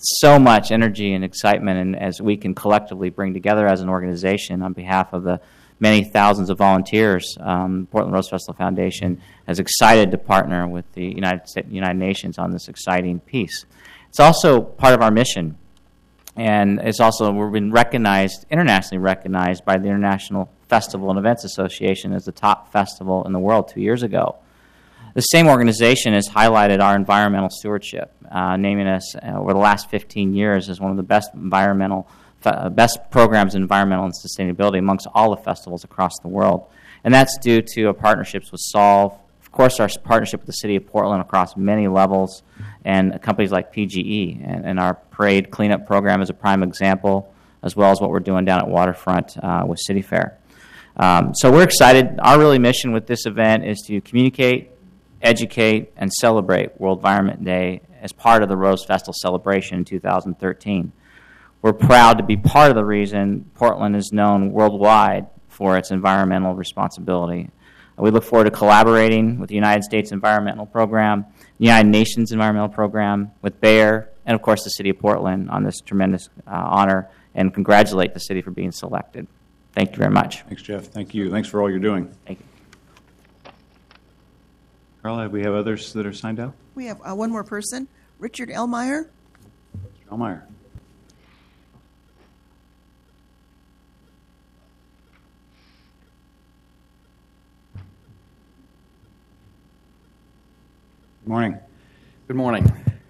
so much energy and excitement, and as we can collectively bring together as an organization on behalf of the many thousands of volunteers, um, Portland Rose Festival Foundation is excited to partner with the United States, United Nations on this exciting piece. It's also part of our mission, and it's also we've been recognized, internationally recognized by the International Festival and Events Association as the top festival in the world two years ago. The same organization has highlighted our environmental stewardship, uh, naming us uh, over the last fifteen years as one of the best environmental, uh, best programs in environmental and sustainability amongst all the festivals across the world. And that's due to our partnerships with Solve, of course our partnership with the City of Portland across many levels, and companies like P G E. And, and our parade cleanup program is a prime example, as well as what we're doing down at Waterfront uh, with City Fair. Um, so we're excited. Our really mission with this event is to communicate, educate, and celebrate World Environment Day as part of the Rose Festival celebration in two thousand thirteen. We're proud to be part of the reason Portland is known worldwide for its environmental responsibility. We look forward to collaborating with the United States Environmental Program, the United Nations Environmental Program, with Bayer, and of course the City of Portland on this tremendous uh, honor, and congratulate the city for being selected. Thank you very much. Thanks, Jeff. Thank you. Thanks for all you're doing. Thank you. Carla, we have others that are signed up? We have uh, one more person, Richard Elmeyer. Mister Elmeyer. Good morning. Good morning.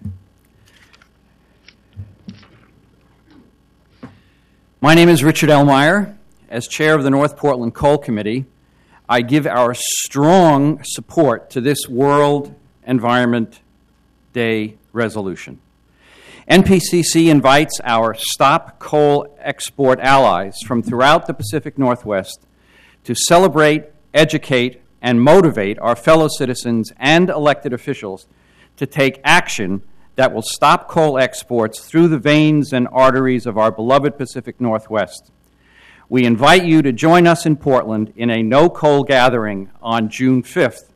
My name is Richard Elmeyer. As chair of the North Portland Coal Committee, I give our strong support to this World Environment Day resolution. N P C C invites our Stop Coal Export allies from throughout the Pacific Northwest to celebrate, educate, and motivate our fellow citizens and elected officials to take action that will stop coal exports through the veins and arteries of our beloved Pacific Northwest. We invite you to join us in Portland in a no-coal gathering on June fifth.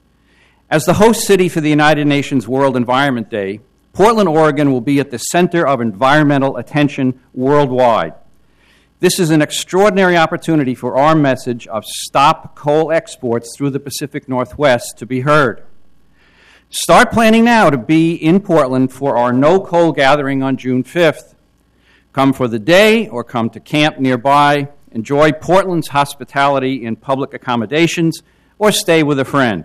As the host city for the United Nations World Environment Day, Portland, Oregon will be at the center of environmental attention worldwide. This is an extraordinary opportunity for our message of stop coal exports through the Pacific Northwest to be heard. Start planning now to be in Portland for our no-coal gathering on June fifth. Come for the day or come to camp nearby. Enjoy Portland's hospitality in public accommodations or stay with a friend.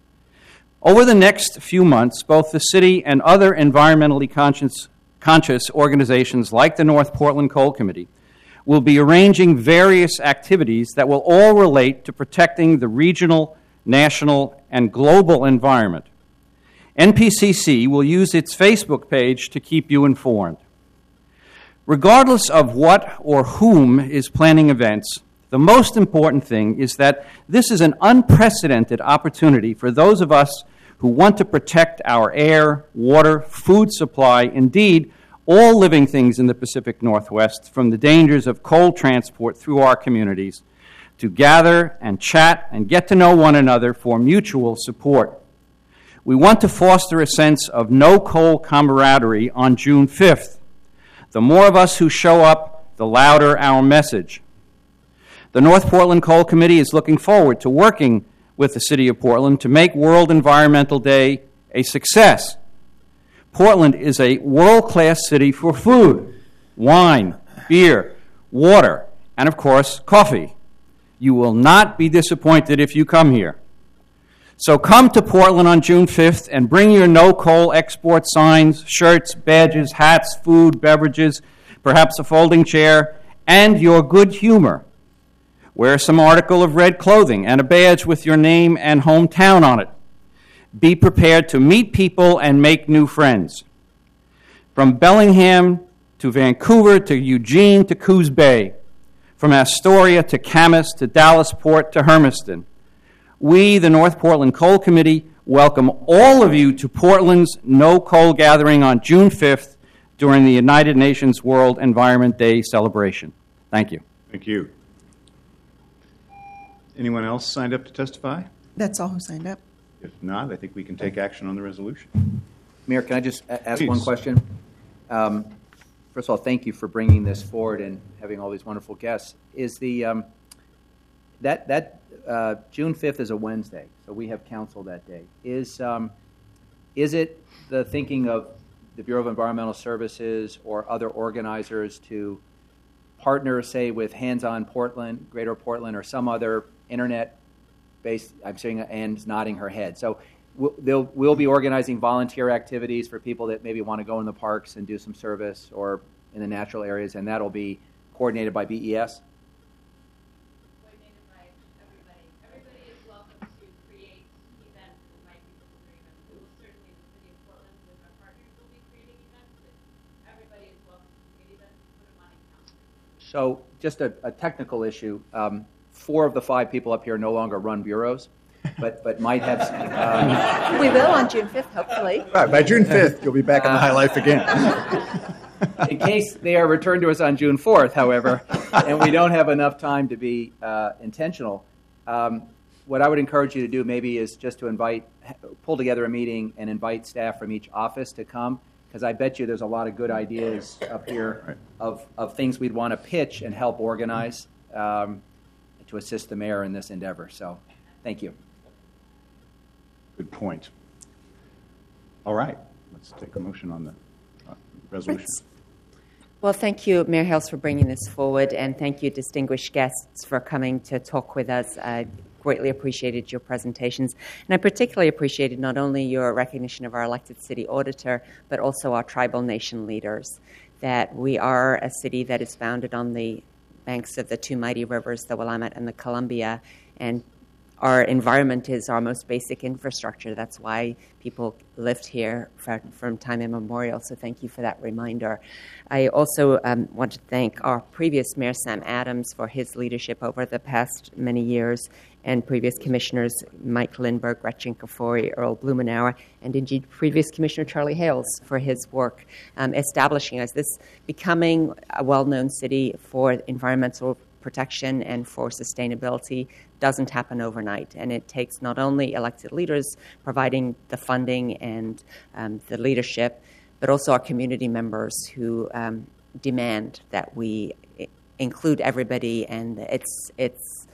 Over the next few months, both the city and other environmentally conscious, conscious organizations like the North Portland Coal Committee will be arranging various activities that will all relate to protecting the regional, national, and global environment. N P C C will use its Facebook page to keep you informed. Regardless of what or whom is planning events, the most important thing is that this is an unprecedented opportunity for those of us who want to protect our air, water, food supply, indeed, all living things in the Pacific Northwest from the dangers of coal transport through our communities, to gather and chat and get to know one another for mutual support. We want to foster a sense of no-coal camaraderie on June fifth. The more of us who show up, the louder our message. The North Portland Coal Committee is looking forward to working with the City of Portland to make World Environmental Day a success. Portland is a world-class city for food, wine, beer, water, and of course, coffee. You will not be disappointed if you come here. So come to Portland on June fifth and bring your no-coal export signs, shirts, badges, hats, food, beverages, perhaps a folding chair, and your good humor. Wear some article of red clothing and a badge with your name and hometown on it. Be prepared to meet people and make new friends. From Bellingham to Vancouver to Eugene to Coos Bay, from Astoria to Camas to Dallasport to Hermiston, we, the North Portland Coal Committee, welcome all of you to Portland's No Coal Gathering on June fifth during the United Nations World Environment Day celebration. Thank you. Thank you. Anyone else signed up to testify? That's all who signed up. If not, I think we can take action on the resolution. Mayor, can I just a- ask Please. one question? Um, first of all, thank you for bringing this forward and having all these wonderful guests. Is the um, that that uh, June fifth is a Wednesday, so we have council that day. Is um, is it the thinking of the Bureau of Environmental Services or other organizers to partner, say, with Hands On Portland, Greater Portland, or some other internet-based? I'm saying Anne's nodding her head. So we'll, they'll, we'll be organizing volunteer activities for people that maybe want to go in the parks and do some service or in the natural areas, and that'll be coordinated by B E S? Coordinated by everybody. Everybody is welcome to create events and invite people to their events. We will certainly, the City of Portland, with our partners, will be creating events, but everybody is welcome to create events and put them on a calendar. So just a, a technical issue. Um, four of the five people up here no longer run bureaus, but but might have. Um, we will on June fifth, hopefully. Right, by June fifth, you'll be back in the high life again. In case they are returned to us on June fourth, however, and we don't have enough time to be uh, intentional, um, what I would encourage you to do maybe is just to invite, pull together a meeting and invite staff from each office to come, because I bet you there's a lot of good ideas up here right. of, of things we'd want to pitch and help organize um, to assist the mayor in this endeavor. So thank you. Good point. All right. Let's take a motion on the uh, resolution. Thanks. Well, thank you, Mayor Hales, for bringing this forward, and thank you, distinguished guests, for coming to talk with us. I greatly appreciated your presentations, and I particularly appreciated not only your recognition of our elected city auditor, but also our tribal nation leaders, that we are a city that is founded on the banks of the two mighty rivers, the Willamette and the Columbia, and our environment is our most basic infrastructure. That's why people lived here for, from time immemorial, so thank you for that reminder. I also um, want to thank our previous Mayor Sam Adams for his leadership over the past many years, and previous commissioners Mike Lindbergh, Gretchen Kafori, Earl Blumenauer, and indeed previous Commissioner Charlie Hales for his work um, establishing us, this becoming a well-known city for environmental protection and for sustainability doesn't happen overnight, and it takes not only elected leaders providing the funding and um, the leadership, but also our community members who um, demand that we include everybody, and it's it's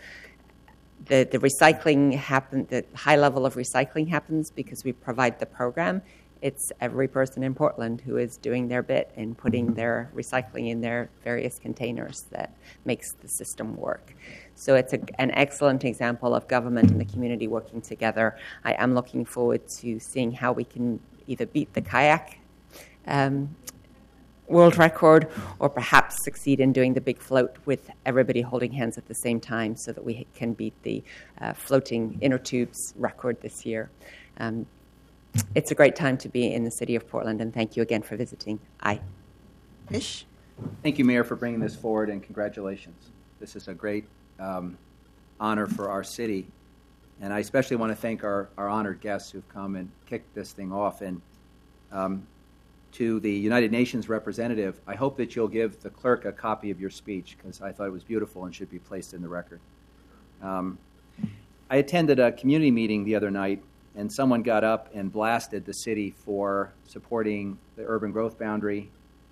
the the recycling happen the high level of recycling happens because we provide the program. It's every person in Portland who is doing their bit in putting their recycling in their various containers that makes the system work. So it's a, an excellent example of government and the community working together. I am looking forward to seeing how we can either beat the kayak um, world record or perhaps succeed in doing the big float with everybody holding hands at the same time so that we can beat the uh, floating inner tubes record this year. Um, It's a great time to be in the city of Portland, and thank you again for visiting. Aye. Ish. Thank you, Mayor, for bringing this forward, and congratulations. This is a great um, honor for our city, and I especially want to thank our, our honored guests who've come and kicked this thing off. And um, to the United Nations representative, I hope that you'll give the clerk a copy of your speech, because I thought it was beautiful and should be placed in the record. Um, I attended a community meeting the other night, and someone got up and blasted the city for supporting the urban growth boundary,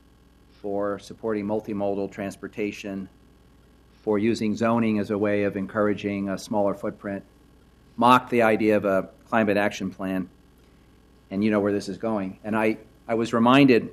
for supporting multimodal transportation, for using zoning as a way of encouraging a smaller footprint, mocked the idea of a climate action plan, and you know where this is going. And I, I was reminded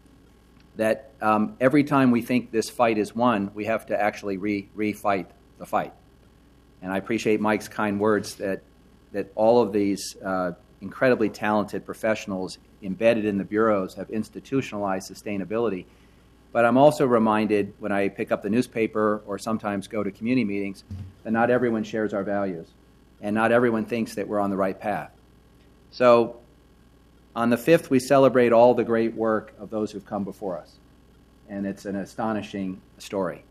that um, every time we think this fight is won, we have to actually re, re-fight the fight. And I appreciate Mike's kind words that that all of these uh, incredibly talented professionals embedded in the bureaus have institutionalized sustainability. But I'm also reminded when I pick up the newspaper or sometimes go to community meetings that not everyone shares our values, and not everyone thinks that we're on the right path. So on the fifth, we celebrate all the great work of those who've come before us, and it's an astonishing story.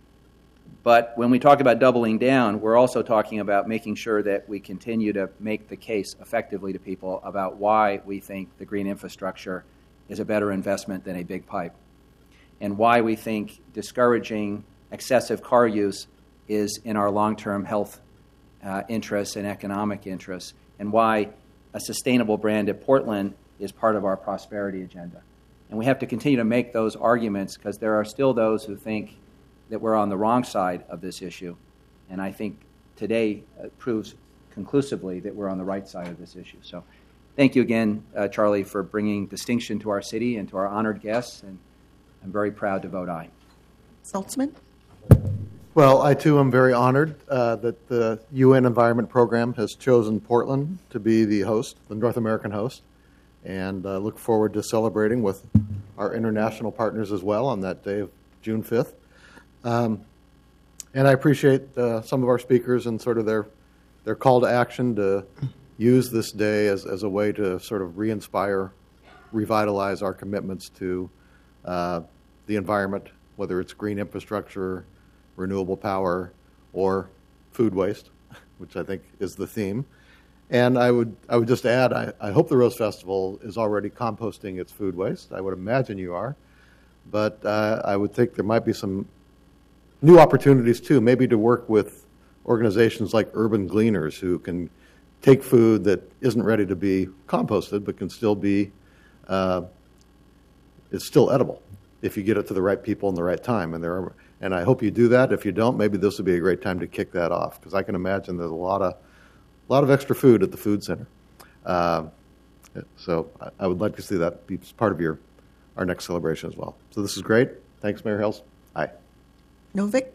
But when we talk about doubling down, we're also talking about making sure that we continue to make the case effectively to people about why we think the green infrastructure is a better investment than a big pipe, and why we think discouraging excessive car use is in our long-term health uh, interests and economic interests, and why a sustainable brand at Portland is part of our prosperity agenda. And we have to continue to make those arguments because there are still those who think that we're on the wrong side of this issue. And I think today uh, proves conclusively that we're on the right side of this issue. So thank you again, uh, Charlie, for bringing distinction to our city and to our honored guests. And I'm very proud to vote aye. Saltzman? Well, I too am very honored uh, that the U N Environment Program has chosen Portland to be the host, the North American host, and uh, look forward to celebrating with our international partners as well on that day of June fifth. Um, and I appreciate uh, some of our speakers and sort of their their call to action to use this day as, as a way to sort of re-inspire, revitalize our commitments to uh, the environment, whether it's green infrastructure, renewable power, or food waste, which I think is the theme. And I would I would just add, I, I hope the Rose Festival is already composting its food waste. I would imagine you are. But uh, I would think there might be some new opportunities, too, maybe to work with organizations like Urban Gleaners who can take food that isn't ready to be composted but can still be, uh, it's still edible if you get it to the right people in the right time. And there are, and I hope you do that. If you don't, maybe this would be a great time to kick that off because I can imagine there's a lot of a lot of extra food at the food center. Uh, so I, I would like to see that be part of your our next celebration as well. So this is great. Thanks, Mayor Hales. Aye. Novik?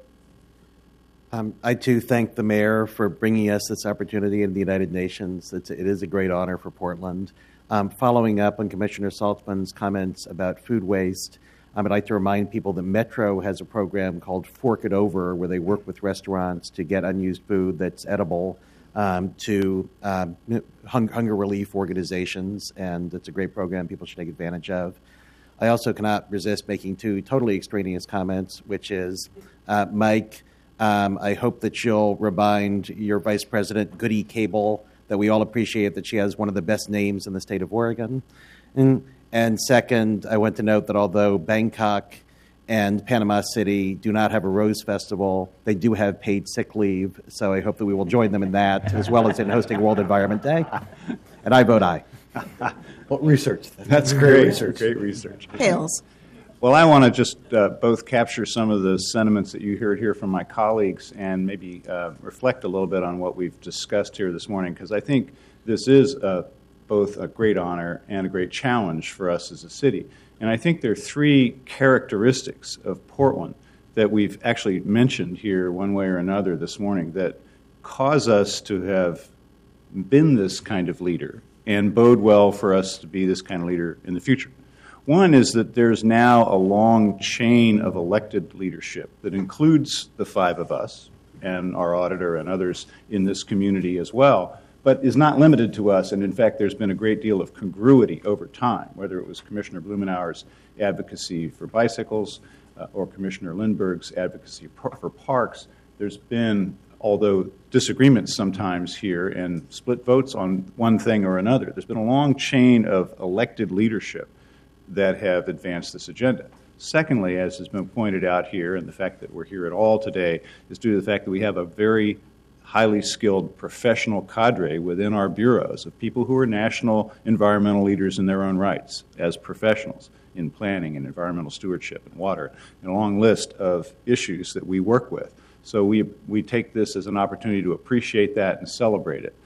Um, I, too, thank the mayor for bringing us this opportunity in the United Nations. It's, it is a great honor for Portland. Um, following up on Commissioner Saltzman's comments about food waste, um, I'd like to remind people that Metro has a program called Fork It Over, where they work with restaurants to get unused food that's edible um, to um, hung, hunger relief organizations, and it's a great program people should take advantage of. I also cannot resist making two totally extraneous comments, which is, uh, Mike, Um, I hope that you'll remind your Vice President, Goody Cable, that we all appreciate that she has one of the best names in the state of Oregon. And, and second, I want to note that although Bangkok and Panama City do not have a Rose Festival, they do have paid sick leave. So I hope that we will join them in that, as well as in hosting World Environment Day. And I vote aye. Well, research. That's great research. Great research. Hales. Well, I want to just uh, both capture some of the sentiments that you heard here from my colleagues and maybe uh, reflect a little bit on what we've discussed here this morning, because I think this is uh, both a great honor and a great challenge for us as a city. And I think there are three characteristics of Portland that we've actually mentioned here one way or another this morning that cause us to have been this kind of leader and bode well for us to be this kind of leader in the future. One is that there's now a long chain of elected leadership that includes the five of us and our auditor and others in this community as well, but is not limited to us. And in fact, there's been a great deal of congruity over time, whether it was Commissioner Blumenauer's advocacy for bicycles uh, or Commissioner Lindbergh's advocacy for parks. There's been, although disagreements sometimes here and split votes on one thing or another, there's been a long chain of elected leadership that have advanced this agenda. Secondly, as has been pointed out here, and the fact that we're here at all today is due to the fact that we have a very highly skilled professional cadre within our bureaus of people who are national environmental leaders in their own rights as professionals in planning and environmental stewardship and water, and a long list of issues that we work with. So we, we take this as an opportunity to appreciate that and celebrate it.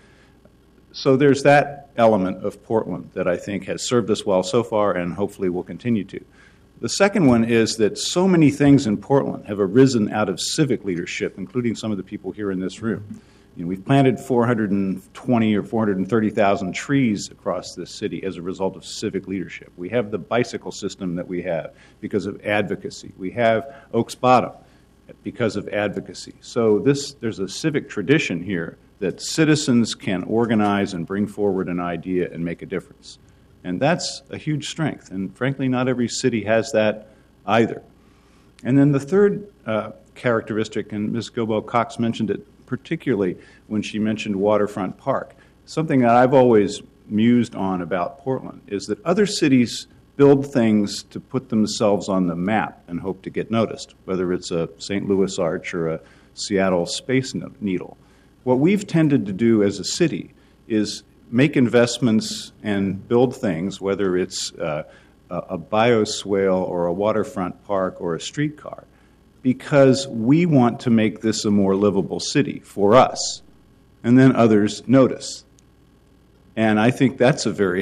So there's that element of Portland that I think has served us well so far and hopefully will continue to. The second one is that so many things in Portland have arisen out of civic leadership, including some of the people here in this room. You know, we've planted four hundred twenty or four hundred thirty thousand trees across this city as a result of civic leadership. We have the bicycle system that we have because of advocacy. We have Oaks Bottom because of advocacy. So this there's a civic tradition here that citizens can organize and bring forward an idea and make a difference. And that's a huge strength. And frankly, not every city has that either. And then the third uh, characteristic, and Miz Gobo-Cox mentioned it particularly when she mentioned Waterfront Park, something that I've always mused on about Portland is that other cities build things to put themselves on the map and hope to get noticed, whether it's a Saint Louis Arch or a Seattle Space Needle. What we've tended to do as a city is make investments and build things, whether it's uh, a, a bioswale or a waterfront park or a streetcar, because we want to make this a more livable city for us, and then others notice. And I think that's a very